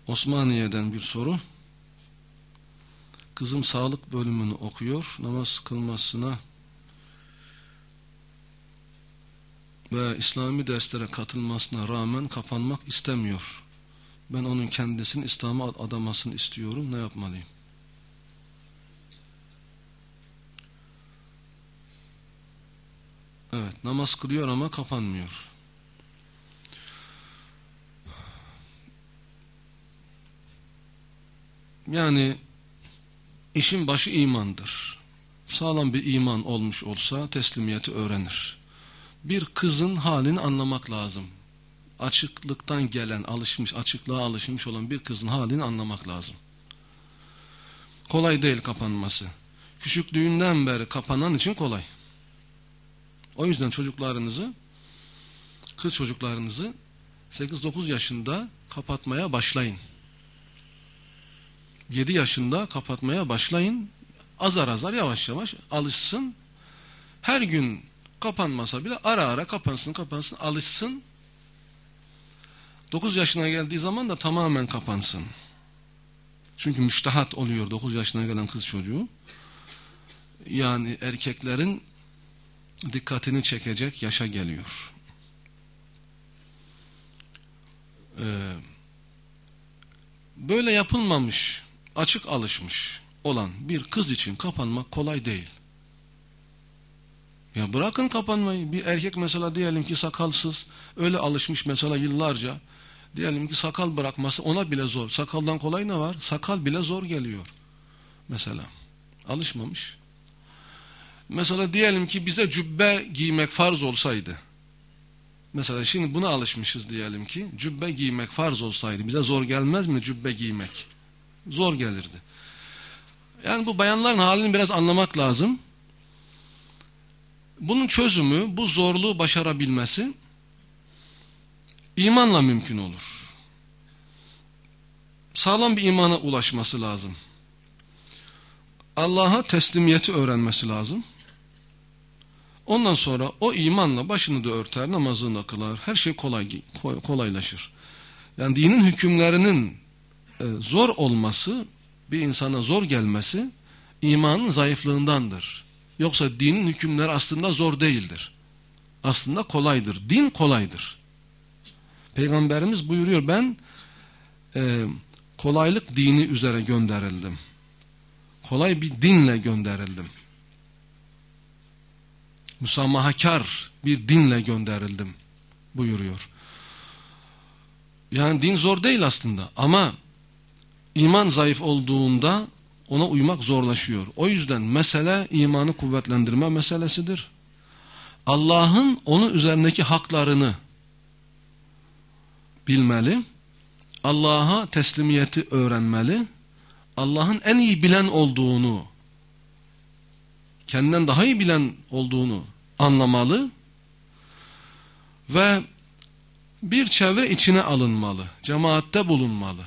Osmaniye'den bir soru. Kızım sağlık bölümünü okuyor. Namaz kılmasına ve İslami derslere katılmasına rağmen kapanmak istemiyor. Ben onun kendisini İslam'a adamasını istiyorum. Ne yapmalıyım? Evet, namaz kılıyor ama kapanmıyor. Yani işin başı imandır. Sağlam bir iman olmuş olsa teslimiyeti öğrenir. Bir kızın halini anlamak lazım. Açıklıktan gelen, açıklığa alışmış olan bir kızın halini anlamak lazım. Kolay değil kapanması. Küçüklüğünden beri kapanan için kolay. O yüzden kız çocuklarınızı 8-9 yaşında kapatmaya başlayın. 7 yaşında kapatmaya başlayın. Azar azar yavaş yavaş alışsın. Her gün kapanmasa bile ara ara kapansın alışsın. 9 yaşına geldiği zaman da tamamen kapansın. Çünkü müştehat oluyor 9 yaşına gelen kız çocuğu. Yani erkeklerin dikkatini çekecek yaşa geliyor. Böyle yapılmamış, açık alışmış olan bir kız için kapanmak kolay değil. Ya bırakın kapanmayı. Bir erkek mesela diyelim ki sakalsız, öyle alışmış mesela yıllarca. Diyelim ki sakal bırakması ona bile zor. Sakaldan kolay ne var? Sakal bile zor geliyor. Mesela alışmamış. Mesela diyelim ki bize cübbe giymek farz olsaydı. Mesela şimdi buna alışmışız diyelim ki. Cübbe giymek farz olsaydı bize zor gelmez mi cübbe giymek? Zor gelirdi. Yani bu bayanların halini biraz anlamak lazım. Bunun çözümü, bu zorluğu başarabilmesi imanla mümkün olur. Sağlam bir imana ulaşması lazım. Allah'a teslimiyeti öğrenmesi lazım. Ondan sonra o imanla başını da örter, namazını da kılar. Her şey kolaylaşır. Yani dinin hükümlerinin zor olması, bir insana zor gelmesi imanın zayıflığındandır. Yoksa dinin hükümleri aslında zor değildir. Aslında kolaydır. Din kolaydır. Peygamberimiz buyuruyor, ben kolaylık dini üzere gönderildim. Kolay bir dinle gönderildim. Müsamahakar bir dinle gönderildim buyuruyor. Yani din zor değil aslında ama iman zayıf olduğunda ona uymak zorlaşıyor. O yüzden mesele imanı kuvvetlendirme meselesidir. Allah'ın onun üzerindeki haklarını bilmeli. Allah'a teslimiyeti öğrenmeli. Allah'ın en iyi bilen olduğunu, kendinden daha iyi bilen olduğunu anlamalı ve bir çevre içine alınmalı, cemaatte bulunmalı.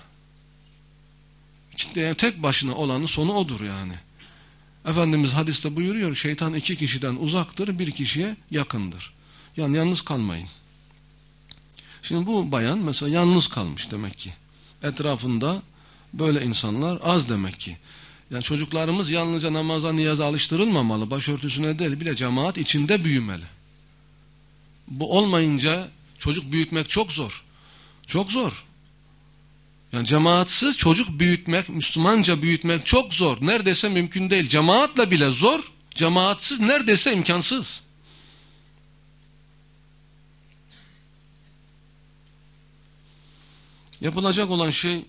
Yani tek başına olanın sonu odur yani. Efendimiz hadiste buyuruyor, şeytan 2 kişiden uzaktır, 1 kişiye yakındır. Yani yalnız kalmayın. Şimdi bu bayan mesela yalnız kalmış demek ki. Etrafında böyle insanlar az demek ki. Yani çocuklarımız yalnızca namaza, niyaza alıştırılmamalı. Başörtüsüne değil, bile cemaat içinde büyümeli. Bu olmayınca çocuk büyütmek çok zor. Çok zor. Yani cemaatsiz çocuk büyütmek, Müslümanca büyütmek çok zor. Neredeyse mümkün değil. Cemaatla bile zor, cemaatsiz neredeyse imkansız. Yapılacak olan şey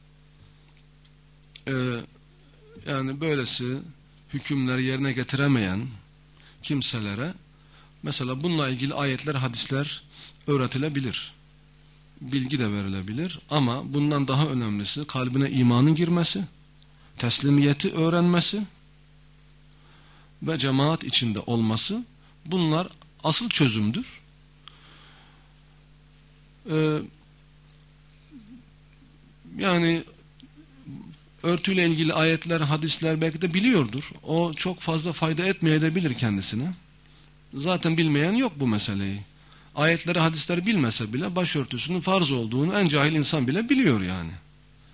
yani böylesi hükümleri yerine getiremeyen kimselere mesela bununla ilgili ayetler, hadisler öğretilebilir. Bilgi de verilebilir ama bundan daha önemlisi kalbine imanın girmesi, teslimiyeti öğrenmesi ve cemaat içinde olması. Bunlar asıl çözümdür. Yani örtüyle ilgili ayetler, hadisler belki de biliyordur. O çok fazla fayda etmeyebilir kendisine. Zaten bilmeyen yok bu meseleyi. Ayetleri, hadisleri bilmese bile başörtüsünün farz olduğunu en cahil insan bile biliyor yani.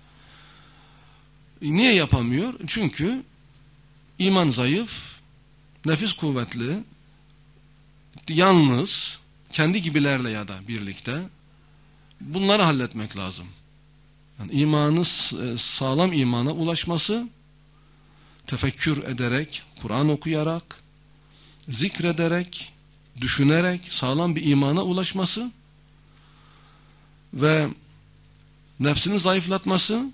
Niye yapamıyor? Çünkü iman zayıf, nefis kuvvetli, yalnız, kendi gibilerle ya da birlikte bunları halletmek lazım. Yani imanı, sağlam imana ulaşması, tefekkür ederek, Kur'an okuyarak, zikrederek, düşünerek sağlam bir imana ulaşması ve nefsini zayıflatması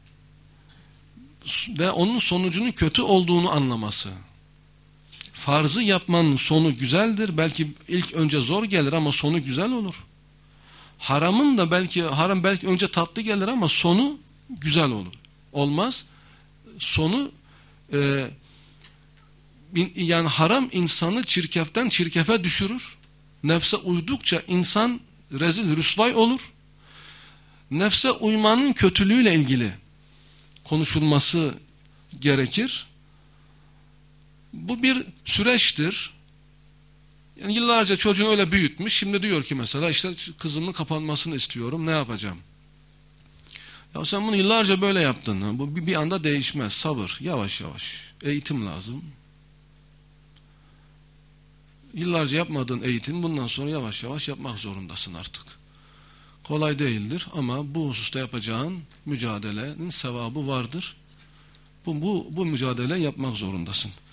ve onun sonucunun kötü olduğunu anlaması. Farzı yapmanın sonu güzeldir. Belki ilk önce zor gelir ama sonu güzel olur. Haramın da haram belki önce tatlı gelir ama sonu güzel olur. Olmaz. Sonu yani haram insanı çirkeften çirkefe düşürür. Nefse uydukça insan rezil rüsvay olur. Nefse uymanın kötülüğüyle ilgili konuşulması gerekir. Bu bir süreçtir. Yani yıllarca çocuğunu öyle büyütmüş. Şimdi diyor ki mesela işte kızımın kapanmasını istiyorum. Ne yapacağım? Ya sen bunu yıllarca böyle yaptın. Bu bir anda değişmez. Sabır. Yavaş yavaş. Eğitim lazım. Yıllarca yapmadığın eğitim bundan sonra yavaş yavaş yapmak zorundasın artık. Kolay değildir ama bu hususta yapacağın mücadelenin sevabı vardır. Bu mücadele yapmak zorundasın.